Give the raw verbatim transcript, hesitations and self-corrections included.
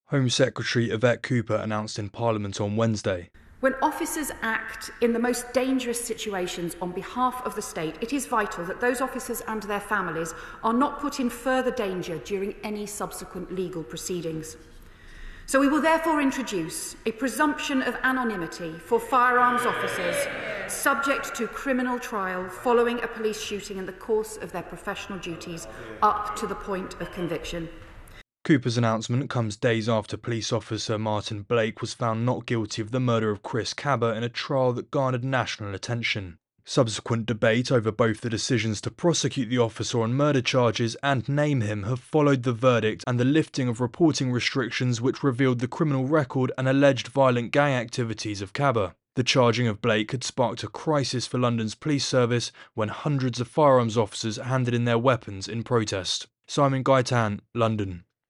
Home Secretary Yvette Cooper announced in Parliament on Wednesday. When officers act in the most dangerous situations on behalf of the state, it is vital that those officers and their families are not put in further danger during any subsequent legal proceedings. So we will therefore introduce a presumption of anonymity for firearms officers subject to criminal trial following a police shooting in the course of their professional duties up to the point of conviction. Cooper's announcement comes days after police officer Martin Blake was found not guilty of the murder of Chris Kaba in a trial that garnered national attention. Subsequent debate over both the decisions to prosecute the officer on murder charges and name him have followed the verdict and the lifting of reporting restrictions which revealed the criminal record and alleged violent gang activities of Kaba. The charging of Blake had sparked a crisis for London's police service when hundreds of firearms officers handed in their weapons in protest. Simon Gaitan, London.